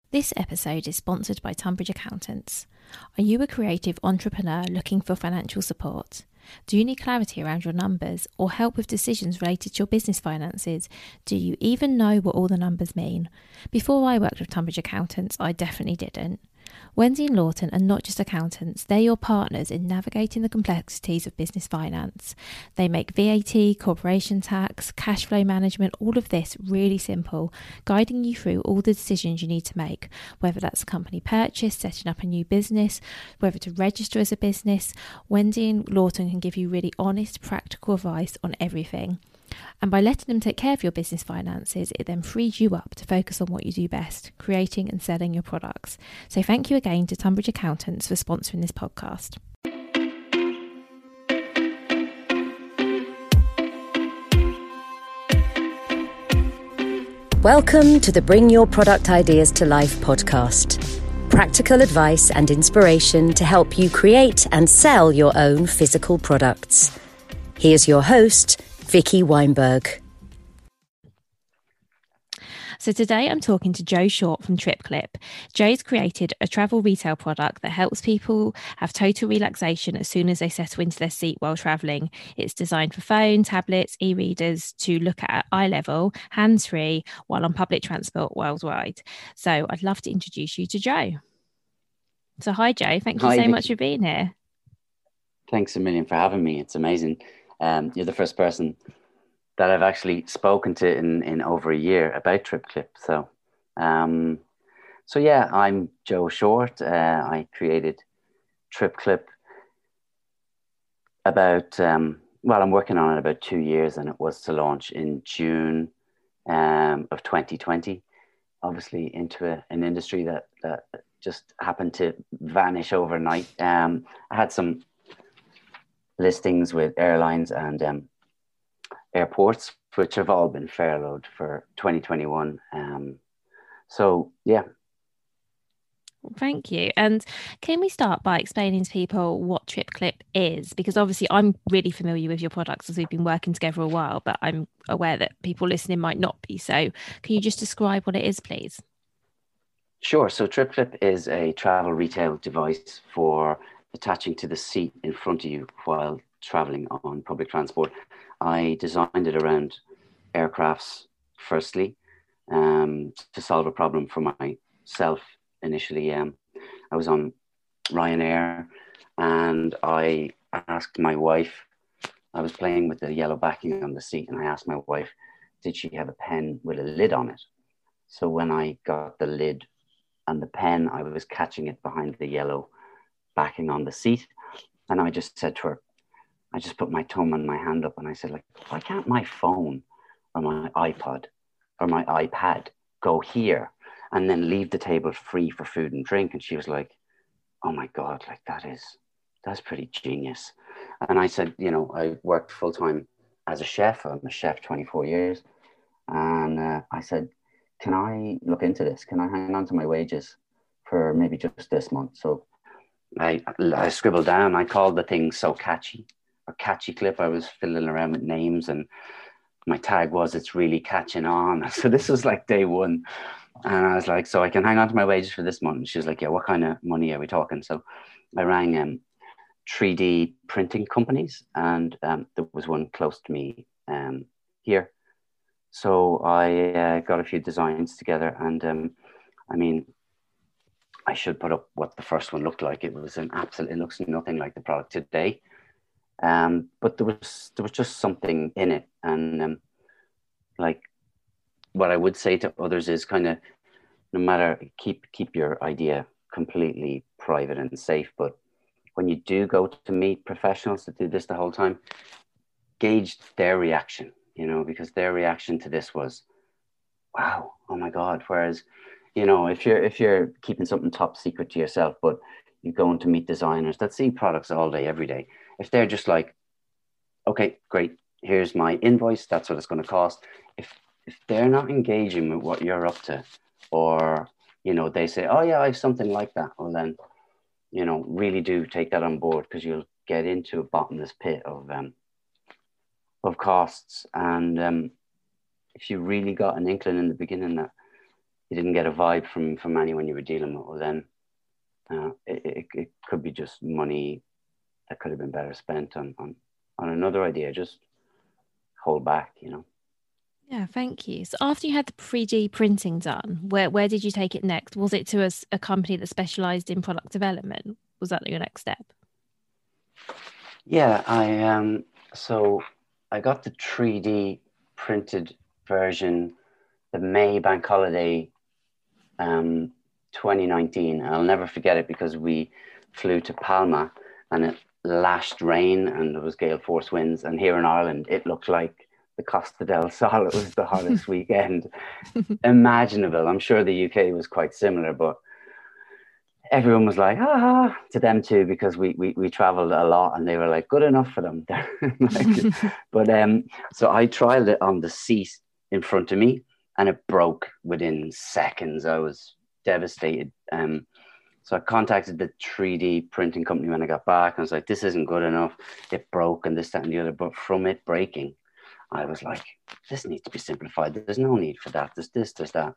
This episode is sponsored by Tunbridge Accountants. Are you a creative entrepreneur looking for financial support? Do you need clarity around your numbers or help with decisions related to your business finances? Do you even know what all the numbers mean? Before I worked with Tunbridge Accountants, I definitely didn't. Wendy and Lawton are not just accountants, they're your partners in navigating the complexities of business finance. They make VAT, corporation tax, cash flow management, all of this really simple, guiding you through all the decisions you need to make, whether that's a company purchase, setting up a new business, whether to register as a business. Wendy and Lawton can give you really honest, practical advice on everything. And by letting them take care of your business finances, it then frees you up to focus on what you do best, creating and selling your products. So thank you again to Tunbridge Accountants for sponsoring this podcast. Welcome to the Bring Your Product Ideas to Life podcast. Practical advice and inspiration to help you create and sell your own physical products. Here's your host, Vicky Weinberg. So today I'm talking to Jo Short from TripClip. Jo's created a travel retail product that helps people have total relaxation as soon as they settle into their seat while travelling. It's designed for phone, tablets, e-readers to look at eye level, hands-free, while on public transport worldwide. So I'd love to introduce you to Jo. So hi Jo, thank you so much for being here. Thanks a million for having me. It's amazing. You're the first person that I've actually spoken to in over a year about TripClip. So yeah, I'm Jo Short. I created TripClip about, I'm working on it about 2 years, and it was to launch in June of 2020, obviously into an industry that just happened to vanish overnight. I had some listings with airlines and airports, which have all been furloughed for 2021. So yeah. Thank you. And can we start by explaining to people what TripClip is? Because obviously I'm really familiar with your products as we've been working together a while, but I'm aware that people listening might not be. So can you just describe what it is, please? Sure. So TripClip is a travel retail device for attaching to the seat in front of you while traveling on public transport. I designed it around aircrafts firstly, to solve a problem for myself initially. I was on Ryanair and I asked my wife, I was playing with the yellow backing on the seat, and I asked my wife, did she have a pen with a lid on it? So when I got the lid and the pen, I was catching it behind the yellow backing on the seat. And I just said to her, I just put my thumb and my hand up and I said, like, why can't my phone or my iPod or my iPad go here and then leave the table free for food and drink? And she was like, oh my God, like that's pretty genius. And I said, you know, I worked full time as a chef. I'm a chef 24 years. And I said, can I look into this? Can I hang on to my wages for maybe just this month? So I scribbled down, I called the thing So Catchy, or Catchy Clip. I was fiddling around with names, and my tag was, it's really catching on. So this was like day one. And I was like, so I can hang on to my wages for this month. And she was like, yeah, what kind of money are we talking? So I rang 3D printing companies, and there was one close to me here. So I got a few designs together, and I mean, I should put up what the first one looked like. It was it looks nothing like the product today. But there was just something in it. And like what I would say to others is kind of, no matter, keep your idea completely private and safe. But when you do go to meet professionals that do this the whole time, gauge their reaction, you know, because their reaction to this was, wow, oh my God. Whereas, you know, if you're keeping something top secret to yourself, but you're going to meet designers that see products all day, every day, if they're just like, okay, great, here's my invoice, that's what it's going to cost. If they're not engaging with what you're up to, or, you know, they say, oh yeah, I have something like that, well then, you know, really do take that on board, because you'll get into a bottomless pit of costs. And if you really got an inkling in the beginning that you didn't get a vibe from anyone you were dealing with, well then it could be just money that could have been better spent on another idea. Just hold back, you know. Yeah, thank you. So after you had the 3D printing done, where did you take it next? Was it to a company that specialized in product development? Was that your next step? Yeah, so I got the 3D printed version the May bank holiday 2019. I'll never forget it because we flew to Palma and it lashed rain and there was gale force winds, and here in Ireland it looked like the Costa del Sol. It was the hottest weekend imaginable. I'm sure the UK was quite similar, but everyone was like, to them too, because we traveled a lot, and they were like, good enough for them. But so I trialed it on the seat in front of me, and it broke within seconds. I was devastated. So I contacted the 3D printing company when I got back. I was like, this isn't good enough. It broke and this, that, and the other. But from it breaking, I was like, this needs to be simplified. There's no need for that. There's this, there's that.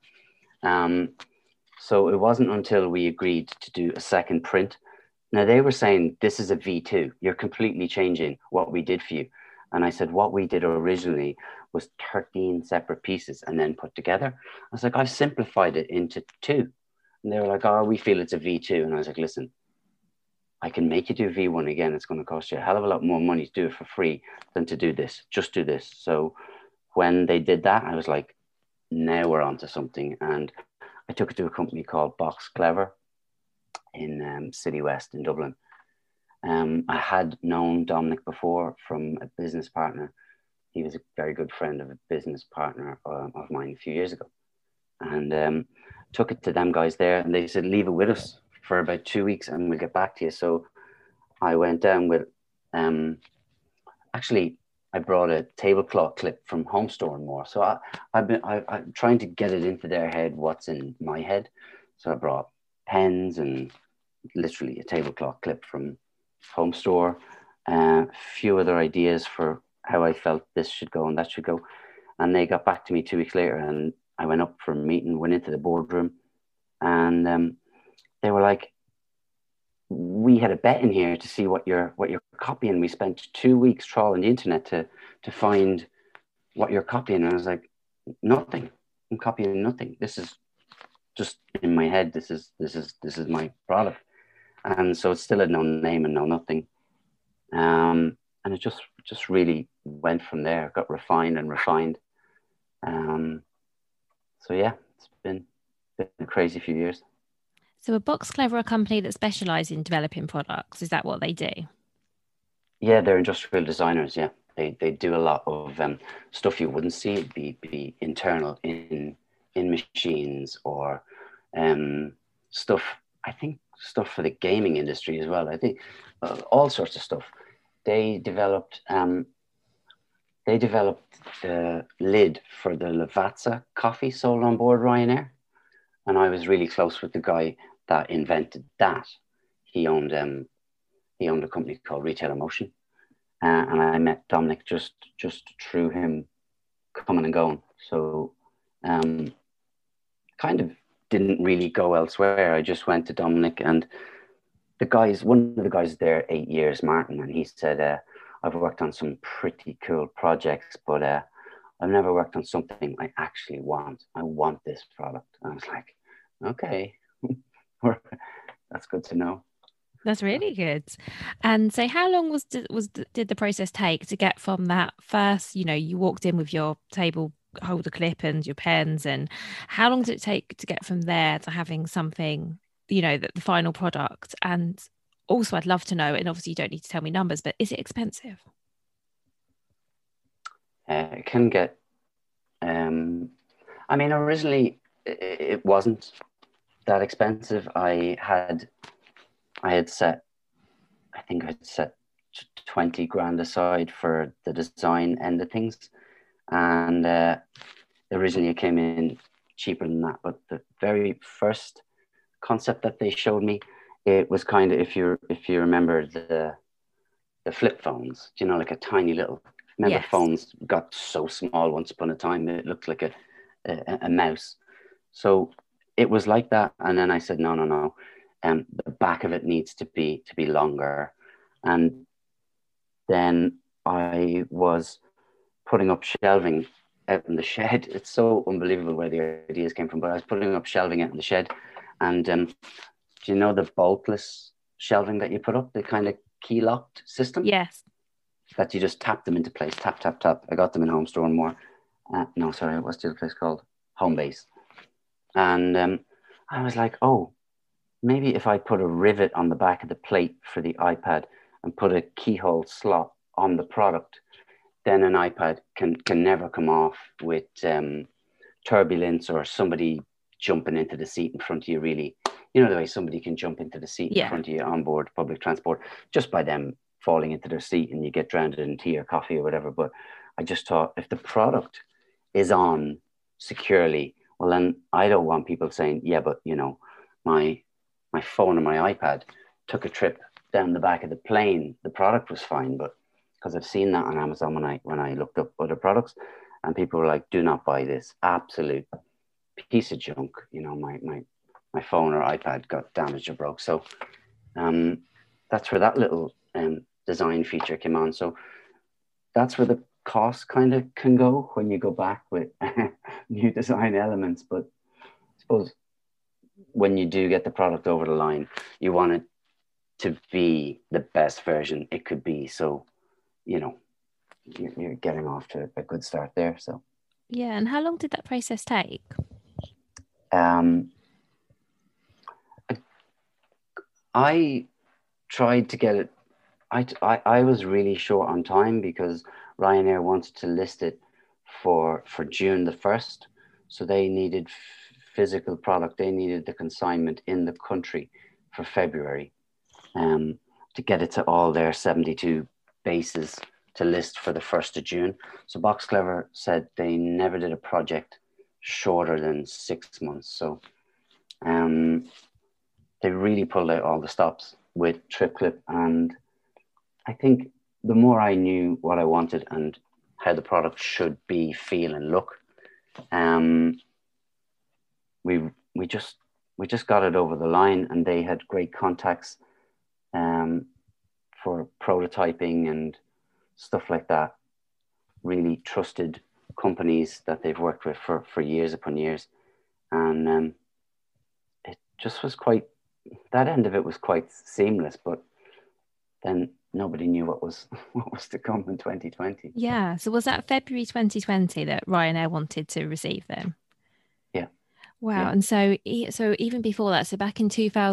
So it wasn't until we agreed to do a second print. Now they were saying, this is a V2. You're completely changing what we did for you. And I said, what we did originally was 13 separate pieces and then put together. I was like, I've simplified it into 2. And they were like, oh, we feel it's a V2. And I was like, listen, I can make you do V1 again. It's going to cost you a hell of a lot more money to do it for free than to do this. Just do this. So when they did that, I was like, now we're onto something. And I took it to a company called Box Clever in City West in Dublin. I had known Dominic before from a business partner. He was a very good friend of a business partner of mine a few years ago. And took it to them guys there, and they said, leave it with us for about 2 weeks and we'll get back to you. So I went down with, actually, I brought a tablecloth clip from Home Store and More. So I'm trying to get it into their head what's in my head. So I brought pens and literally a tablecloth clip from Home Store, a few other ideas for how I felt this should go and that should go. And they got back to me 2 weeks later, and I went up for a meeting, went into the boardroom, and they were like, we had a bet in here to see what you're copying. We spent 2 weeks trawling the internet to find what you're copying. And I was like, nothing. I'm copying nothing. This is just in my head. This is my product. And so it still had no name and no nothing. And it just really went from there. It got refined and refined. So yeah, it's been a crazy few years. So a Box Clever, a company that specialises in developing products, is that what they do? Yeah, they're industrial designers. Yeah, they do a lot of stuff you wouldn't see. It'd be internal in machines, or stuff. I think stuff for the gaming industry as well. I think all sorts of stuff. They developed the lid for the Lavazza coffee sold on board Ryanair, and I was really close with the guy that invented that. He owned a company called Retail Emotion, and I met Dominic just through him coming and going. So kind of didn't really go elsewhere. I just went to Dominic, and one of the guys there 8 years, Martin, and he said, I've worked on some pretty cool projects, but I've never worked on something I actually want. I want this product. And I was like, okay, that's good to know. That's really good. And so how long did the process take to get from that first, you walked in with your table holder clip and your pens, and how long did it take to get from there to having something, the final product? And also I'd love to know, and obviously you don't need to tell me numbers, but is it expensive? It can get, originally it wasn't that expensive. I had set 20 grand aside for the design end of things, and originally it came in cheaper than that. But the very first concept that they showed me, it was kind of, if you remember the flip phones, like a tiny little. Remember, yes. Phones got so small once upon a time it looked like a mouse. So it was like that. And then I said, no, no, no. The back of it needs to be longer. And then I was putting up shelving out in the shed. It's so unbelievable where the ideas came from, but I was putting up shelving out in the shed. And do you know the boltless shelving that you put up, the kind of key locked system? Yes. That you just tap them into place, tap, tap, tap. I got them in Home Store and More. No, sorry, what's the other place called? Homebase. And I was like, oh, maybe if I put a rivet on the back of the plate for the iPad and put a keyhole slot on the product, then an iPad can never come off with turbulence or somebody jumping into the seat in front of you, really. You know, the way somebody can jump into the seat in front of you on board public transport just by them falling into their seat and you get drowned in tea or coffee or whatever. But I just thought, if the product is on securely, well, then I don't want people saying, yeah, but, you know, my phone and my iPad took a trip down the back of the plane. The product was fine, but because I've seen that on Amazon when I looked up other products, and people were like, do not buy this, absolute piece of junk. You know, my phone or iPad got damaged or broke. So that's where that little design feature came on. So that's where the cost kind of can go when you go back with new design elements. But I suppose when you do get the product over the line, you want it to be the best version it could be. So, you know, you're getting off to a good start there. So yeah. And how long did that process take? I tried to get it. I was really short on time because Ryanair wanted to list it for June the 1st. So they needed physical product. They needed the consignment in the country for February to get it to all their 72 bases to list for the 1st of June. So Boxclever said they never did a project shorter than 6 months. So they really pulled out all the stops with TripClip. And I think the more I knew what I wanted and how the product should be, feel and look, we just got it over the line, and they had great contacts for prototyping and stuff like that. Really trusted companies that they've worked with for years upon years. And it just was quite, that end of it was quite seamless, but then nobody knew what was to come in 2020. Yeah. So was that February 2020 that Ryanair wanted to receive them? Yeah. Wow. Yeah. And so even before that, so back in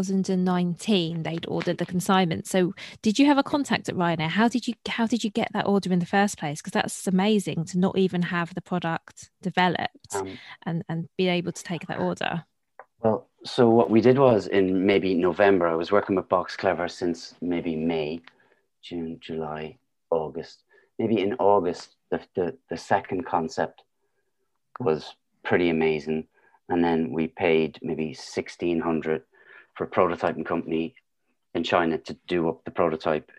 2019, they'd ordered the consignment. So did you have a contact at Ryanair? How did you get that order in the first place? Because that's amazing to not even have the product developed and be able to take that order. Well, so what we did was in maybe November, I was working with Boxclever since maybe May, June, July, August. Maybe in August, the second concept was pretty amazing. And then we paid maybe 1,600 for a prototyping company in China to do up the prototype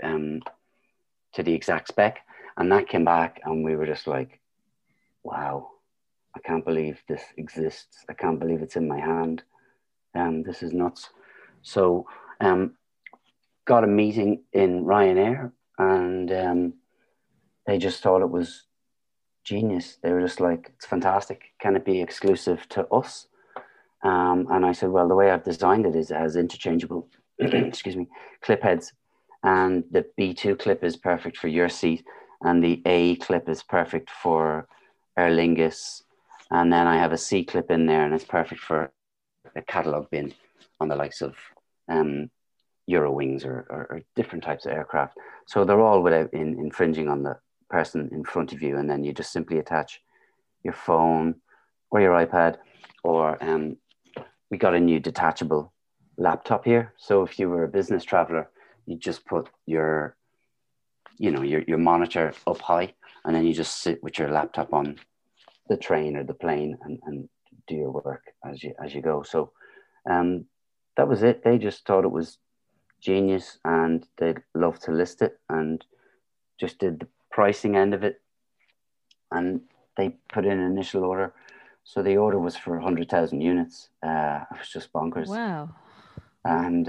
to the exact spec. And that came back and we were just like, wow, I can't believe this exists. I can't believe it's in my hand. This is nuts. So got a meeting in Ryanair, and they just thought it was genius. They were just like, it's fantastic. Can it be exclusive to us? And I said, well, the way I've designed it is as interchangeable, excuse me, clip heads. And the B2 clip is perfect for your seat, and the A clip is perfect for Aer Lingus. And then I have a C clip in there, and it's perfect for a catalog bin on the likes of Eurowings or different types of aircraft. So they're all without infringing on the person in front of you. And then you just simply attach your phone or your iPad, or we got a new detachable laptop here. So if you were a business traveler, you just put your monitor up high, and then you just sit with your laptop on the train or the plane and do your work as you go. So that was it. They just thought it was genius, and they'd love to list it, and just did the pricing end of it. And they put in an initial order So the order was for 100,000 units. It was just bonkers. Wow. And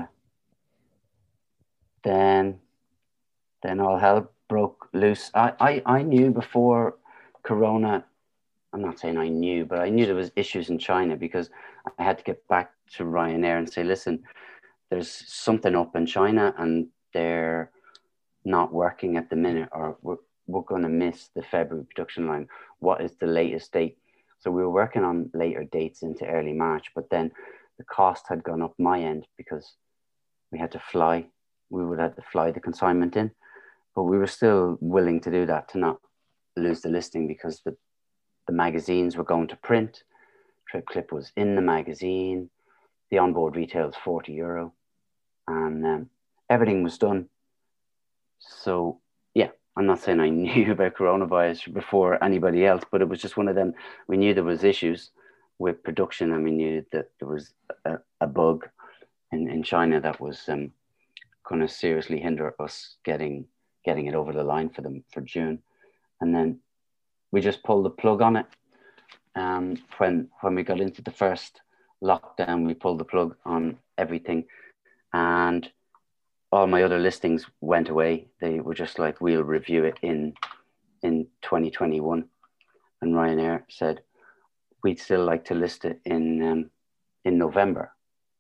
then all hell broke loose. I knew before Corona, I'm not saying I knew, but I knew there was issues in China, because I had to get back to Ryanair and say, listen, there's something up in China and they're not working at the minute, or we're going to miss the February production line. What is the latest date? So we were working on later dates into early March, but then the cost had gone up my end because we had to fly. We would have to fly the consignment in, but we were still willing to do that to not lose the listing, because the magazines were going to print. Trip Clip was in the magazine. The onboard retail was €40, and everything was done. So yeah, I'm not saying I knew about coronavirus before anybody else, but it was just one of them. We knew there was issues with production, and we knew that there was a bug in China that was going to seriously hinder us getting it over the line for them for June. And then we just pulled the plug on it. When we got into the first lockdown, we pulled the plug on everything, and all my other listings went away. They were just like, we'll review it in 2021. And Ryanair said, we'd still like to list it in November,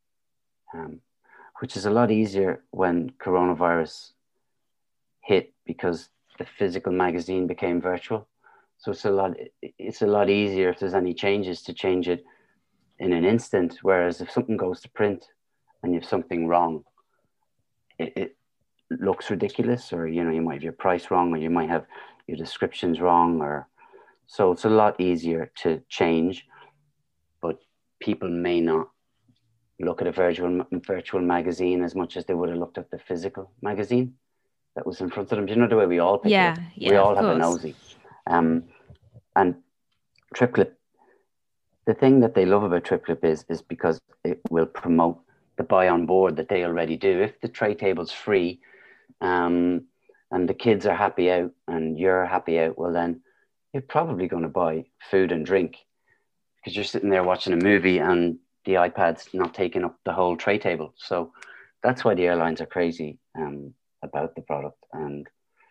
which is a lot easier when coronavirus hit, because the physical magazine became virtual. So it's a lot easier if there's any changes to change it in an instant. Whereas if something goes to print and you have something wrong, it looks ridiculous, or you might have your price wrong, or you might have your descriptions wrong, or so it's a lot easier to change. But people may not look at a virtual magazine as much as they would have looked at the physical magazine that was in front of them. Do you know the way we all pick it up? We all have a nosy. And Trip Clip, the thing that they love about Trip Clip is because it will promote the buy on board that they already do. If the tray table's free, and the kids are happy out and you're happy out, well then you're probably going to buy food and drink, because you're sitting there watching a movie and the iPad's not taking up the whole tray table. So that's why the airlines are crazy about the product. And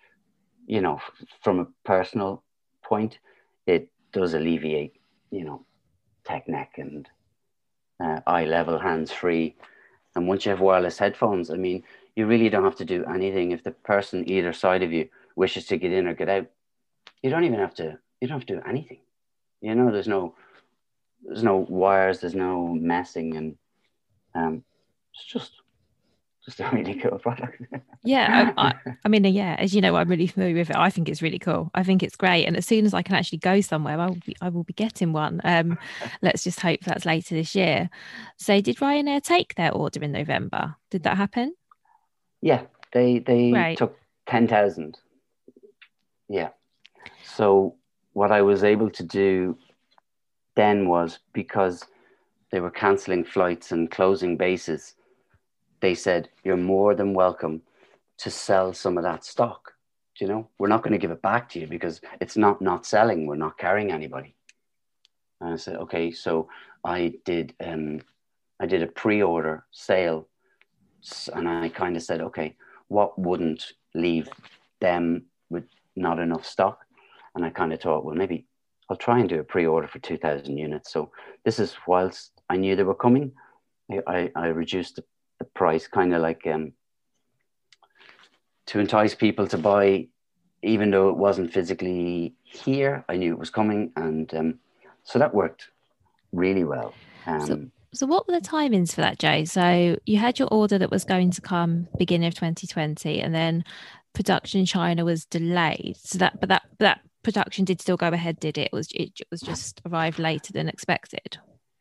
from a personal point, it does alleviate tech neck and eye level, hands free. And once you have wireless headphones, I mean, you really don't have to do anything. If the person either side of you wishes to get in or get out, you don't have to do anything. There's no wires, there's no messing, and it's just a really cool product. Yeah, I mean, yeah, as you know, I'm really familiar with it. I think it's really cool. I think it's great. And as soon as I can actually go somewhere, I will be getting one. Let's just hope that's later this year. So did Ryanair take their order in November? Did that happen? Yeah, they took 10,000. Yeah. So what I was able to do then was, because they were cancelling flights and closing bases, they said, you're more than welcome to sell some of that stock. We're not going to give it back to you, because it's not selling. We're not carrying anybody. And I said, okay. So I did a pre-order sale, and I kind of said, okay, what wouldn't leave them with not enough stock? And I kind of thought, well, maybe I'll try and do a pre-order for 2,000 units. So this is whilst I knew they were coming. I reduced the price, kind of like to entice people to buy, even though it wasn't physically here. I knew it was coming, and so that worked really well. So what were the timings for that, Joe? So you had your order that was going to come beginning of 2020, and then production in China was delayed. So that production did still go ahead, did it? It was just arrived later than expected.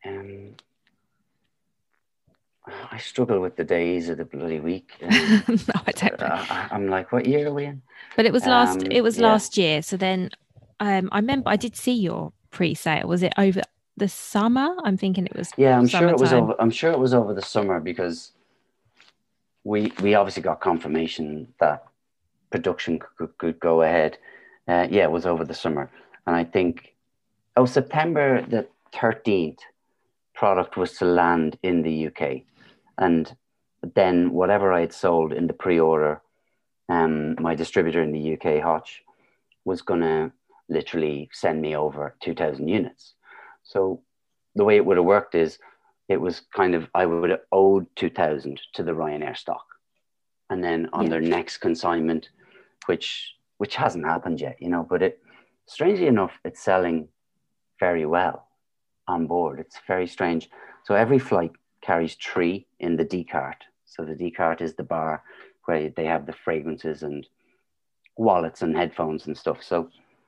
I struggle with the days of the bloody week. No, I don't. I'm like, what year are we in? But it was last year. So then I remember I did see your pre-sale. Was it over the summer? I'm thinking it was. Yeah, I'm sure it was over the summer, because we obviously got confirmation that production could go ahead. Yeah, it was over the summer. And I think September the 13th, product was to land in the UK. And then whatever I had sold in the pre-order, my distributor in the UK, Hotch, was going to literally send me over 2,000 units. So the way it would have worked is it was kind of, I would have owed 2,000 to the Ryanair stock. And then on their next consignment, which hasn't happened yet, but it, strangely enough, it's selling very well on board. It's very strange. So every flight carries 3 in the D cart. So the D cart is the bar where they have the fragrances and wallets and headphones and stuff. So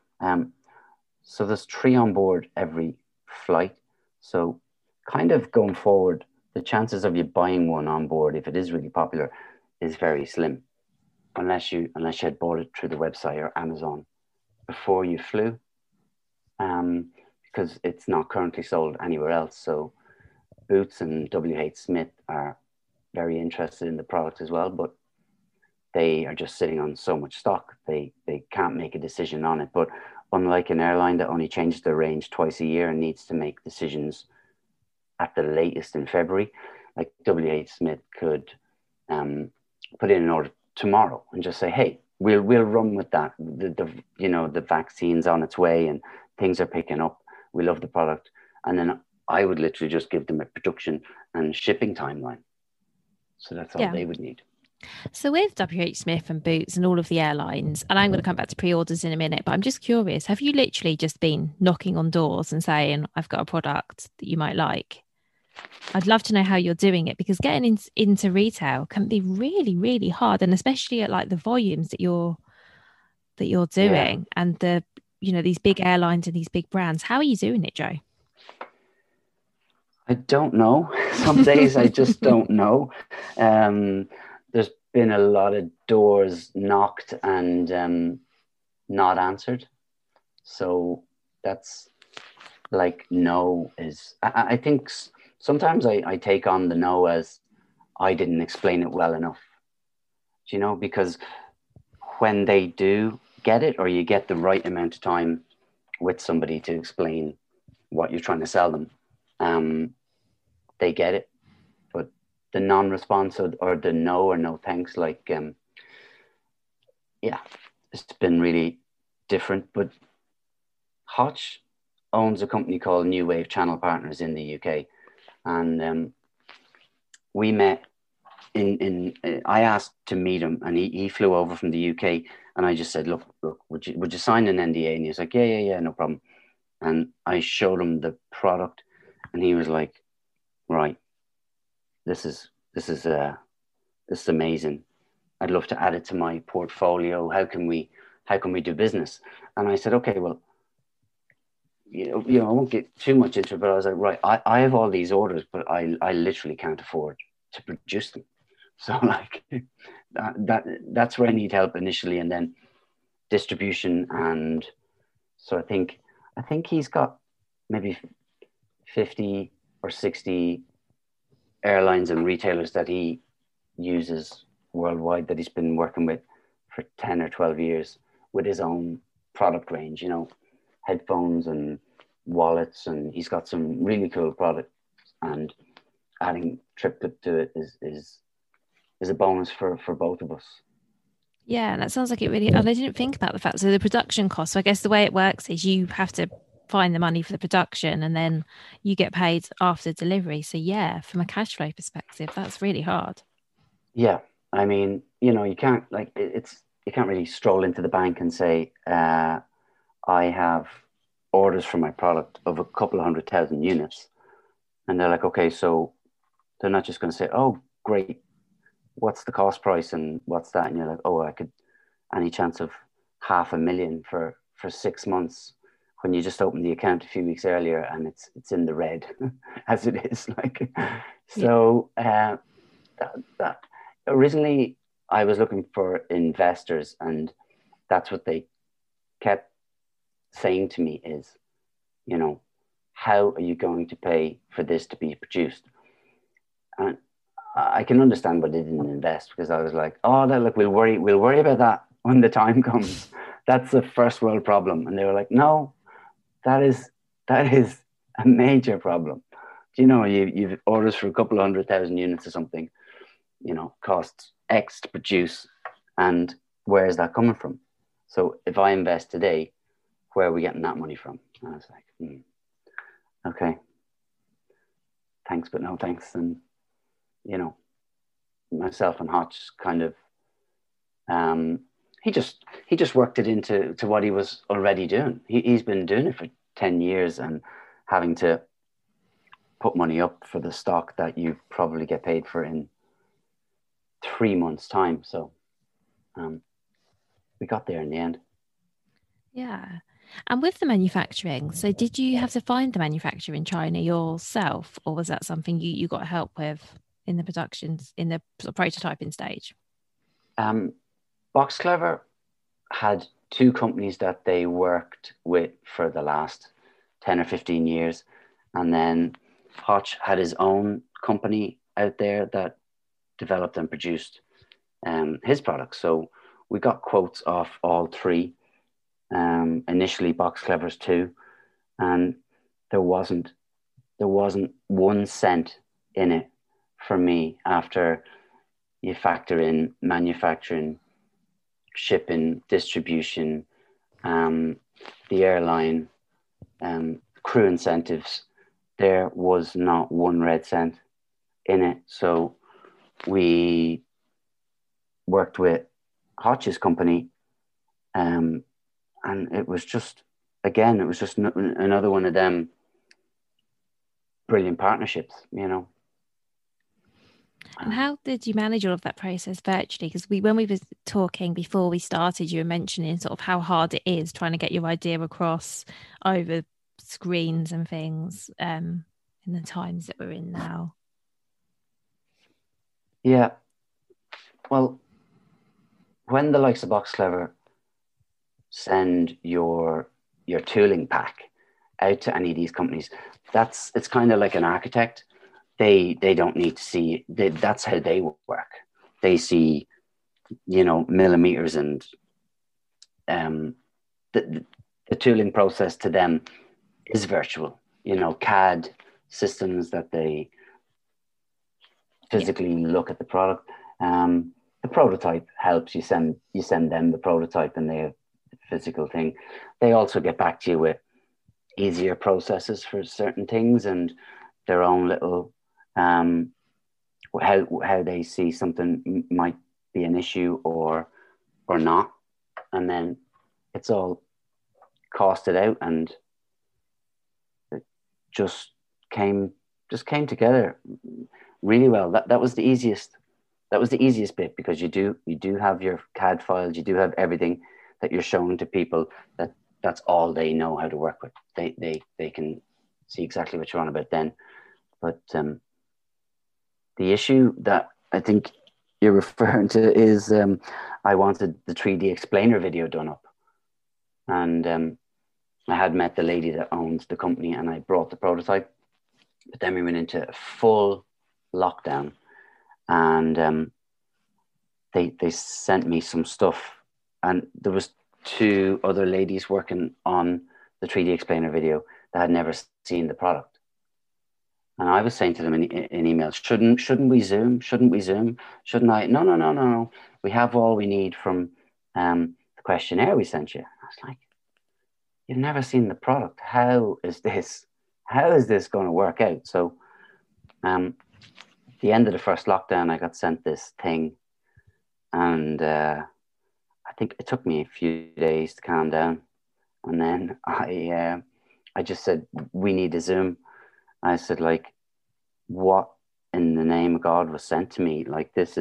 there's 3 on board every flight. So kind of going forward, the chances of you buying one on board, if it is really popular, is very slim, unless you had bought it through the website or Amazon before you flew, because it's not currently sold anywhere else. So Boots and WH Smith are very interested in the product as well, but they are just sitting on so much stock, they can't make a decision on it. But unlike an airline that only changes their range twice a year and needs to make decisions at the latest in February, like WH Smith could put in an order tomorrow and just say, hey, we'll run with that. The vaccine's on its way and things are picking up. We love the product. And then I would literally just give them a production and shipping timeline. So that's all they would need. So with WH Smith and Boots and all of the airlines, and I'm going to come back to pre-orders in a minute, but I'm just curious, have you literally just been knocking on doors and saying, I've got a product that you might like? I'd love to know how you're doing it, because getting into retail can be really, really hard, and especially at like the volumes that you're doing and the, these big airlines and these big brands. How are you doing it, Joe? I don't know. Some days I just don't know. There's been a lot of doors knocked and not answered. So that's like no is, I think sometimes I take on the no as I didn't explain it well enough, because when they do get it, or you get the right amount of time with somebody to explain what you're trying to sell them, they get it. But the non-response or the no or no thanks, it's been really different. But Hotch owns a company called New Wave Channel Partners in the UK. And we met I asked to meet him, and he flew over from the UK, and I just said, look, would you sign an NDA? And he was like, yeah, no problem. And I showed him the product, and he was like, right, this is amazing. I'd love to add it to my portfolio. How can we do business? And I said, okay, well, I won't get too much into it, but I was like, right, I have all these orders, but I literally can't afford to produce them. So that's where I need help initially, and then distribution. And so I think he's got maybe 50 or 60 airlines and retailers that he uses worldwide, that he's been working with for 10 or 12 years with his own product range, headphones and wallets, and he's got some really cool products, and adding Triplet to it is a bonus for both of us. Yeah, and that sounds like it really, and I didn't think about the fact, so the production costs, so I guess the way it works is you have to find the money for the production and then you get paid after delivery. So yeah, from a cash flow perspective, that's really hard. Yeah, I mean, you can't you can't really stroll into the bank and say, I have orders for my product of a couple of 100,000 units, and they're like, okay, so they're not just going to say, oh great, what's the cost price and what's that, and you're like, oh, I could, any chance of 500,000 for 6 months, when you just opened the account a few weeks earlier and it's in the red as it is. So that originally I was looking for investors, and that's what they kept saying to me is, how are you going to pay for this to be produced? And I can understand why they didn't invest, because I was like, oh, look, we'll worry about that when the time comes. That's a first world problem. And they were like, no, that is That is a major problem. Do you know, you've orders for a couple of 100,000 units or something, costs X to produce, and where is that coming from? So if I invest today, where are we getting that money from? And I was like, okay, thanks, but no thanks. And, myself and Hotch kind of, he just worked it into what he was already doing. He's been doing it for 10 years and having to put money up for the stock that you probably get paid for in 3 months' time. So we got there in the end. Yeah. And with the manufacturing, so did you have to find the manufacturer in China yourself, or was that something you got help with in the productions, in the prototyping stage? Boxclever had 2 companies that they worked with for the last 10 or 15 years. And then Hotch had his own company out there that developed and produced his products. So we got quotes off all 3. Initially Boxclever's 2, and there wasn't 1 cent in it for me after you factor in manufacturing, shipping, distribution, the airline, crew incentives. There was not 1 red cent in it. So we worked with Hotch's company, and it was just another one of them brilliant partnerships, And how did you manage all of that process virtually? Because when we were talking before we started, you were mentioning sort of how hard it is trying to get your idea across over screens and things in the times that we're in now. Yeah. Well, when the likes of Boxclever send your tooling pack out to any of these companies, it's kind of like an architect. They don't need to see, that's how they work. They see, millimeters, and the tooling process to them is virtual. CAD systems that they physically look at the product. The prototype helps. You send them the prototype, and they have the physical thing. They also get back to you with easier processes for certain things and their own little how they see something might be an issue or not, and then it's all costed out, and it just came together really well. That was the easiest. That was the easiest bit, because you do have your CAD files, you do have everything that you're showing to people. That's all they know how to work with. They can see exactly what you're on about then. But the issue that I think you're referring to is I wanted the 3D explainer video done up, and I had met the lady that owns the company, and I brought the prototype. But then we went into a full lockdown, and they sent me some stuff, and there was 2 other ladies working on the 3D explainer video that had never seen the product. And I was saying to them in emails, shouldn't we Zoom? Shouldn't we Zoom? Shouldn't I? No. We have all we need from the questionnaire we sent you. I was like, you've never seen the product. How is this going to work out? So at the end of the first lockdown, I got sent this thing, and I think it took me a few days to calm down. And then I just said, we need a Zoom. I said, like, what in the name of God was sent to me? Like, it's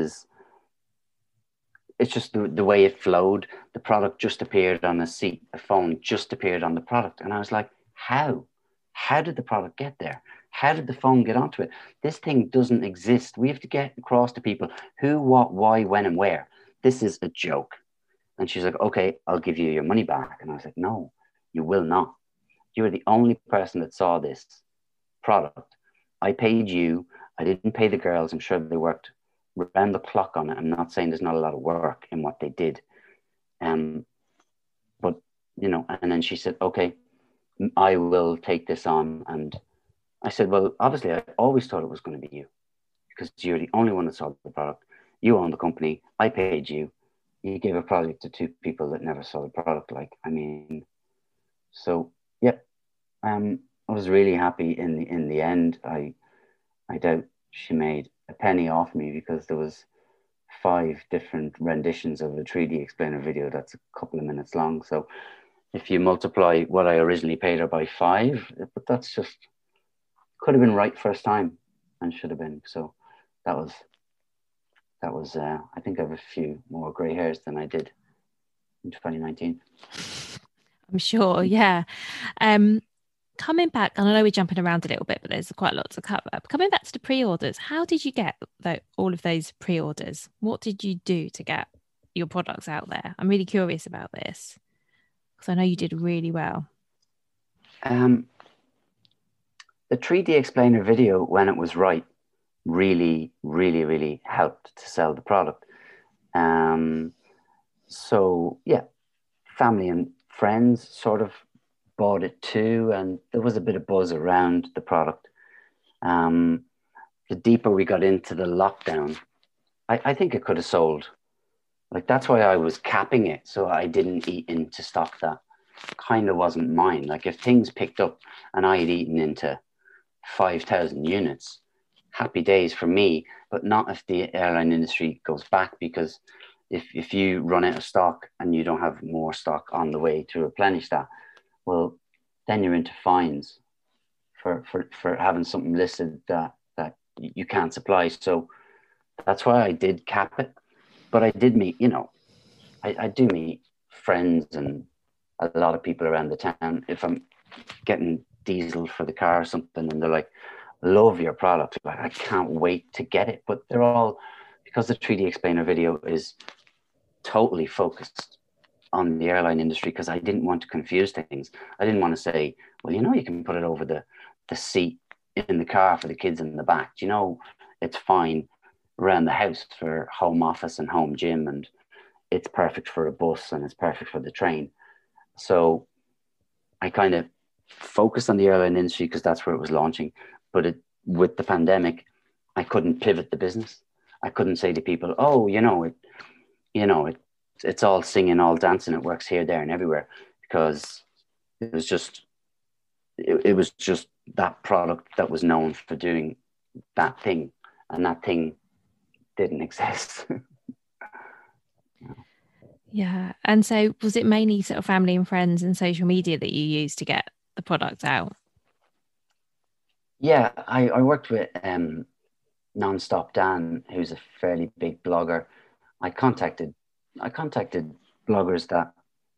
just the way it flowed. The product just appeared on the seat. The phone just appeared on the product. And I was like, how? How did the product get there? How did the phone get onto it? This thing doesn't exist. We have to get across to people who, what, why, when, and where. This is a joke. And she's like, okay, I'll give you your money back. And I was like, no, you will not. You are the only person that saw this product. I paid you. I didn't pay the girls. I'm sure they worked around the clock on it. I'm not saying there's not a lot of work in what they did. But, and then she said, okay, I will take this on. And I said, well, obviously, I always thought it was going to be you because you're the only one that saw the product. You own the company. I paid you. You gave a product to two people that never saw the product. Like, I mean, so yeah, I was really happy in the end. I doubt she made a penny off me because there was 5 different renditions of a 3D explainer video that's a couple of minutes long. So if you multiply what I originally paid her by 5, but that's just could have been right first time and should have been. So that was I think I have a few more grey hairs than I did in 2019. I'm sure, yeah. Coming back, and I know we're jumping around a little bit, but there's quite a lot to cover. Coming back to the pre-orders, how did you get all of those pre-orders? What did you do to get your products out there? I'm really curious about this because I know you did really well. The 3D explainer video, when it was right, really, really, really helped to sell the product. So yeah, family and friends sort of bought it too, and there was a bit of buzz around the product. The deeper we got into the lockdown, I think it could have sold. Like, that's why I was capping it, so I didn't eat into stock that kind of wasn't mine. Like, if things picked up and I had eaten into 5,000 units, happy days for me, but not if the airline industry goes back, because if you run out of stock and you don't have more stock on the way to replenish that, well, then you're into fines for having something listed that you can't supply. So that's why I did cap it. But I did meet, I do meet friends and a lot of people around the town. If I'm getting diesel for the car or something, and they're like, love your product, like, I can't wait to get it. But they're all, because the 3D explainer video is totally focused on the airline industry, because I didn't want to confuse things. I didn't want to say, well, you can put it over the seat in the car for the kids in the back. It's fine around the house for home office and home gym, and it's perfect for a bus and it's perfect for the train. So I kind of focused on the airline industry because that's where it was launching. But with the pandemic, I couldn't pivot the business. I couldn't say to people, oh, it's all singing, all dancing. It works here, there, and everywhere, because it was just that product that was known for doing that thing, and that thing didn't exist. Yeah. And so was it mainly sort of family and friends and social media that you used to get the product out? Yeah, I worked with Nonstop Dan, who's a fairly big blogger. I contacted bloggers that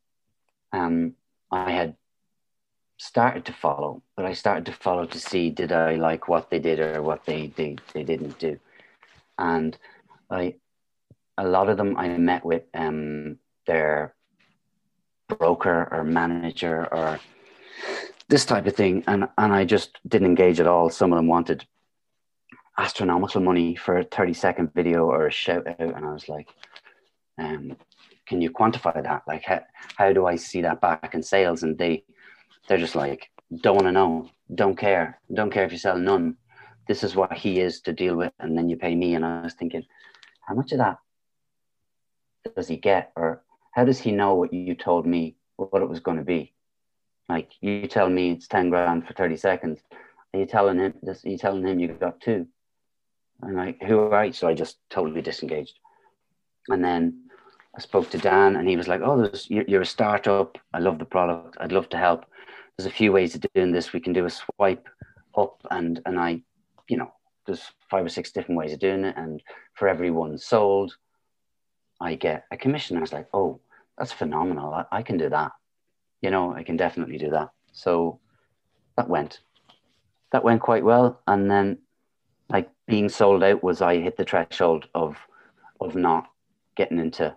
I had started to follow, but I started to follow to see, did I like what they did or what they didn't do. And a lot of them I met with their broker or manager or this type of thing, and I just didn't engage at all. Some of them wanted astronomical money for a 30-second video or a shout out, and I was like, can you quantify that? Like, how do I see that back in sales? And they're just like, don't want to know, don't care if you sell none. This is what he is to deal with, and then you pay me. And I was thinking, how much of that does he get, or how does he know what you told me what it was going to be? Like, you tell me it's 10 grand for 30 seconds. Are you telling him this? Are you telling him you got 2? I'm like, who are you? So I just totally disengaged. And then I spoke to Dan, and he was like, oh, you're a startup. I love the product. I'd love to help. There's a few ways of doing this. We can do a swipe up, and I, there's 5 or 6 different ways of doing it. And for every one sold, I get a commission. I was like, oh, that's phenomenal. I can do that. I can definitely do that. So that went quite well. And then, like, being sold out was, I hit the threshold of not getting into,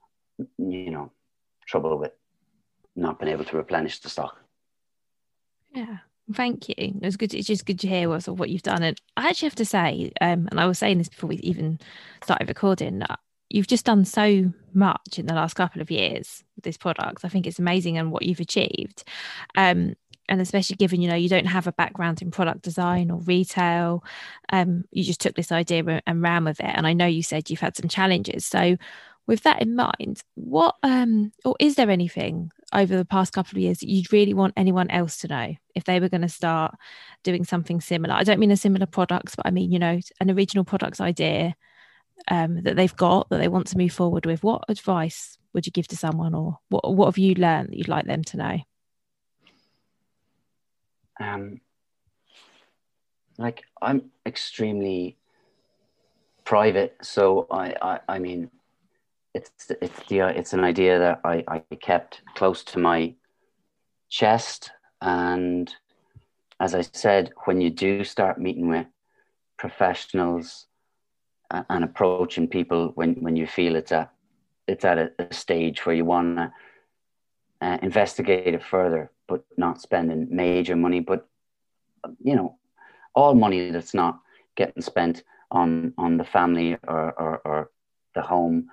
trouble with not being able to replenish the stock. Yeah. Thank you. It's good. It's just good to hear what you've done. And I actually have to say, and I was saying this before we even started recording, you've just done so much in the last couple of years with this product. I think it's amazing and what you've achieved. And and especially given, you don't have a background in product design or retail, you just took this idea and ran with it. And I know you said you've had some challenges. So with that in mind, what or is there anything over the past couple of years that you'd really want anyone else to know if they were going to start doing something similar? I don't mean a similar products, but I mean, an original products idea that they've got that they want to move forward with. What advice would you give to someone, or what have you learned that you'd like them to know? Like, I'm extremely private, so I mean, it's an idea that I kept close to my chest. And as I said, when you do start meeting with professionals and approaching people, when you feel it's at a stage where you want to investigate it further, but not spending major money, but all money that's not getting spent on the family or the home,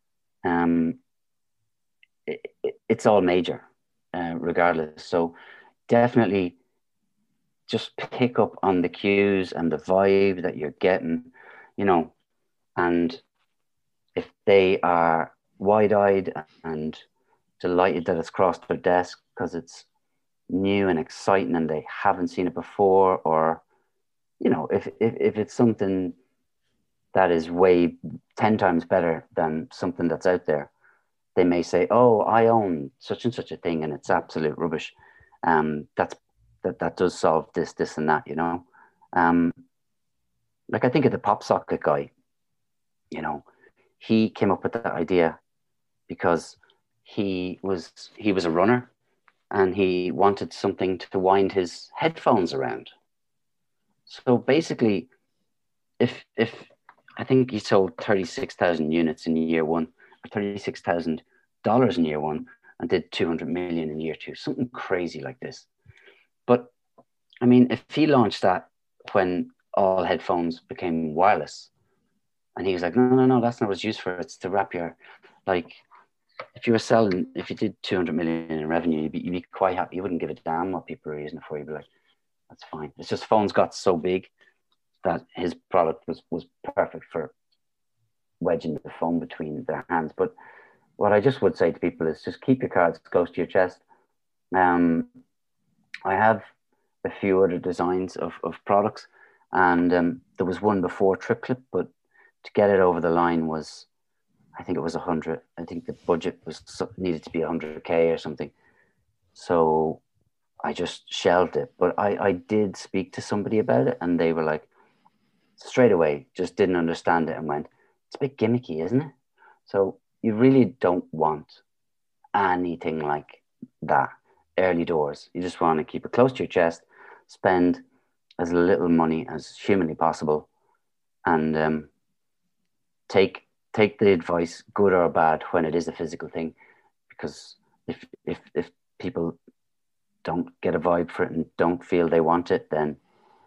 it's all major, regardless. So definitely just pick up on the cues and the vibe that you're getting, and if they are wide-eyed and delighted that it's crossed their desk because it's new and exciting and they haven't seen it before, or if it's something that is way 10 times better than something that's out there, they may say, oh, I own such and such a thing and it's absolute rubbish. That does solve this and that, like, I think of the pop socket guy. He came up with that idea because he was a runner and he wanted something to wind his headphones around. So basically, if I think he sold 36,000 units in year one, or $36,000 in year one, and did 200 million in year two, something crazy like this. But I mean, if he launched that when all headphones became wireless, and he was like, no, that's not what it's used for. It's to wrap your, like, if you did 200 million in revenue, you'd be quite happy. You wouldn't give a damn what people are using it for. You'd be like, that's fine. It's just phones got so big that his product was perfect for wedging the phone between their hands. But what I just would say to people is just keep your cards close to your chest. I have a few other designs of products, and there was one before TripClip, but to get it over the line was, I think it was 100. I think the budget needed to be 100K or something. So I just shelved it. But I did speak to somebody about it, and they were like, straight away, just didn't understand it and went, it's a bit gimmicky, isn't it? So you really don't want anything like that early doors. You just want to keep it close to your chest, spend as little money as humanly possible, and take the advice, good or bad, when it is a physical thing. Because if people don't get a vibe for it and don't feel they want it, then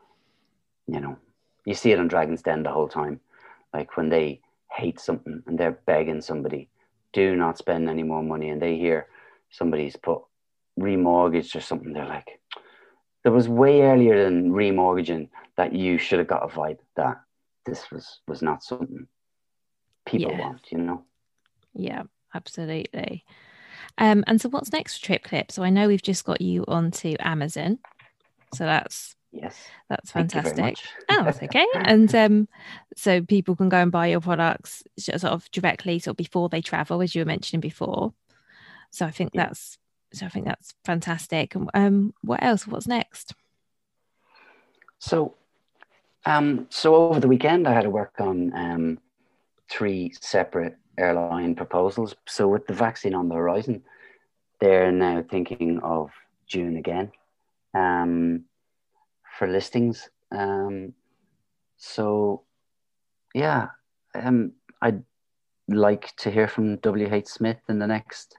you see it on Dragon's Den the whole time. Like, when they hate something and they're begging somebody, do not spend any more money, and they hear somebody's put remortgaged or something, they're like, there was way earlier than remortgaging that you should have got a vibe that this was not something people want, Yeah, absolutely. And so what's next for TripClip? So I know we've just got you onto Amazon, so that's fantastic. Oh, that's okay. And so people can go and buy your products sort of directly, sort of before they travel, as you were mentioning before. So I think that's fantastic. What else? What's next? So over the weekend, I had to work on 3 separate airline proposals. So with the vaccine on the horizon, they're now thinking of June again for listings. I'd like to hear from WH Smith in the next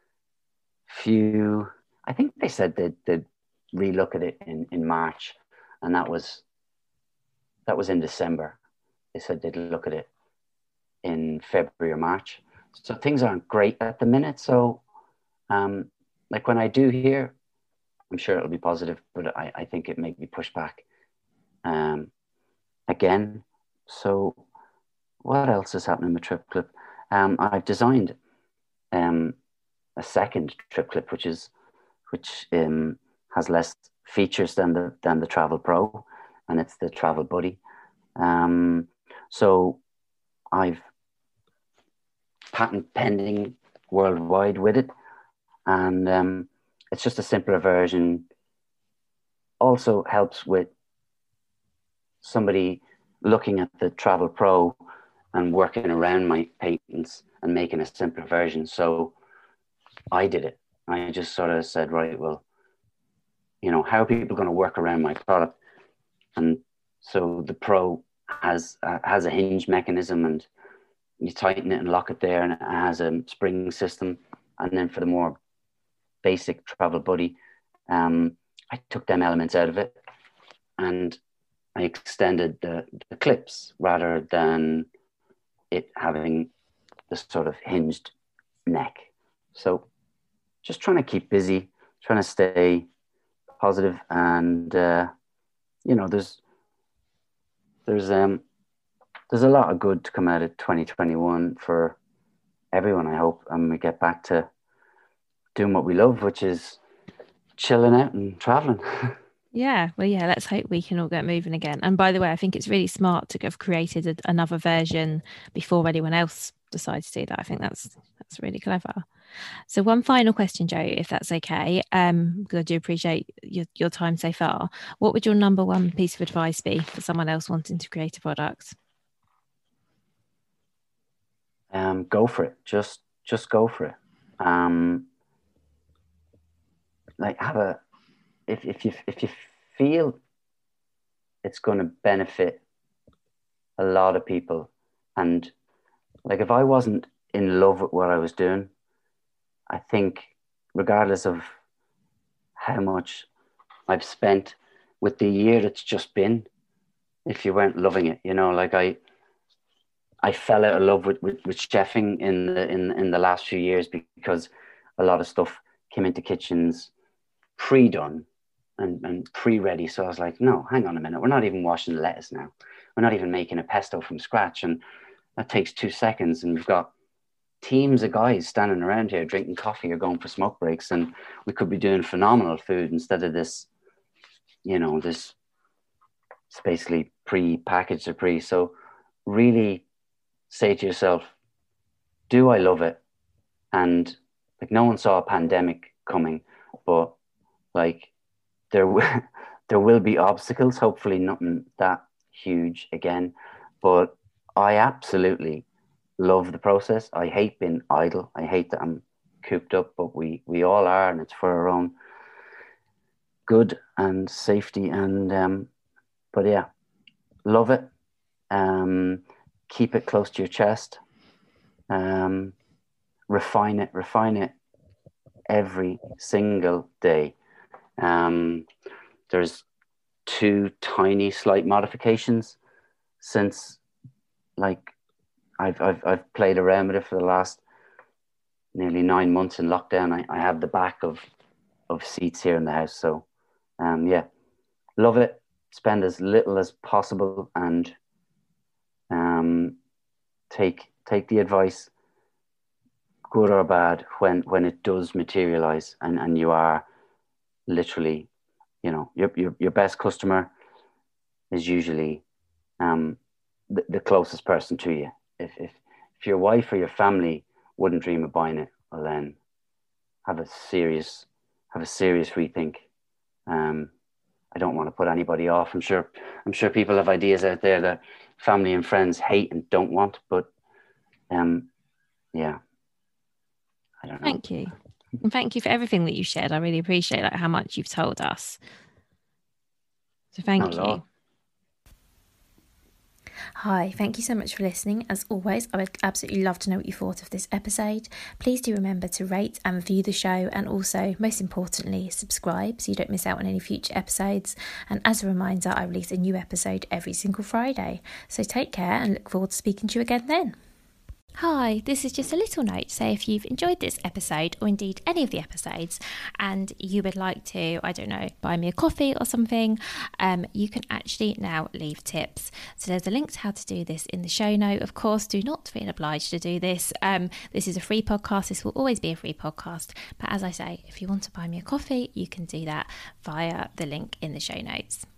few. I think they said they'd relook at it in March, and that was in December. They said they'd look at it in February or March. So things aren't great at the minute. So like, when I do hear, I'm sure it'll be positive, but I think it may be pushed back again. So what else is happening with TripClip? I've designed a second TripClip, which has less features than the Travel Pro, and it's the Travel Buddy. So I've patent pending worldwide with it, and it's just a simpler version. Also helps with somebody looking at the Travel Pro and working around my patents and making a simpler version. So I did it. I just sort of said, right, well, how are people going to work around my product? And so the Pro has a hinge mechanism, and you tighten it and lock it there, and it has a spring system. And then for the more basic Travel Buddy, I took them elements out of it, and I extended the clips rather than it having the sort of hinged neck. So just trying to keep busy, trying to stay positive, and there's a lot of good to come out of 2021 for everyone, I hope, and we get back to doing what we love, which is chilling out and traveling. Yeah, well, yeah, let's hope we can all get moving again. And by the way, I think it's really smart to have created another version before anyone else decides to do that. I think that's really clever. So one final question, Joe, if that's okay, because I do appreciate your time so far. What would your number one piece of advice be for someone else wanting to create a product? Go for it. Just go for it. If you feel it's going to benefit a lot of people, and like if I wasn't in love with what I was doing, I think regardless of how much I've spent with the year that's just been, if you weren't loving it, like I fell out of love with chefing in the last few years, because a lot of stuff came into kitchens pre-done and pre-ready. So I was like, no, hang on a minute. We're not even washing the lettuce now. We're not even making a pesto from scratch. And that takes 2 seconds. And we've got teams of guys standing around here drinking coffee or going for smoke breaks. And we could be doing phenomenal food instead of this, this it's basically pre-packaged or pre. So really say to yourself, do I love it? And like, no one saw a pandemic coming, but like there will be obstacles, hopefully nothing that huge again, but I absolutely love the process. I hate being idle. I hate that I'm cooped up, but we all are, and it's for our own good and safety. And but yeah, love it. Keep it close to your chest. Refine it every single day. There's 2 tiny slight modifications since, like, I've played around with it for the last nearly 9 months in lockdown. I have the back of seats here in the house. So yeah, love it. Spend as little as possible, and take the advice, good or bad, when it does materialize, and you are literally, your best customer is usually the closest person to you. If your wife or your family wouldn't dream of buying it, well then have a serious rethink. I don't want to put anybody off. I'm sure people have ideas out there that family and friends hate and don't want, but yeah, I don't know. Thank you. And thank you for everything that you shared. I really appreciate how much you've told us. So thank you. Hi, thank you so much for listening. As always, I would absolutely love to know what you thought of this episode. Please do remember to rate and review the show, and also, most importantly, subscribe so you don't miss out on any future episodes. And as a reminder, I release a new episode every single Friday. So take care and look forward to speaking to you again then. Hi, this is just a little note to say if you've enjoyed this episode, or indeed any of the episodes, and you would like to, I don't know, buy me a coffee or something, you can actually now leave tips. So there's a link to how to do this in the show note. Of course, do not feel obliged to do this. This is a free podcast. This will always be a free podcast. But as I say, if you want to buy me a coffee, you can do that via the link in the show notes.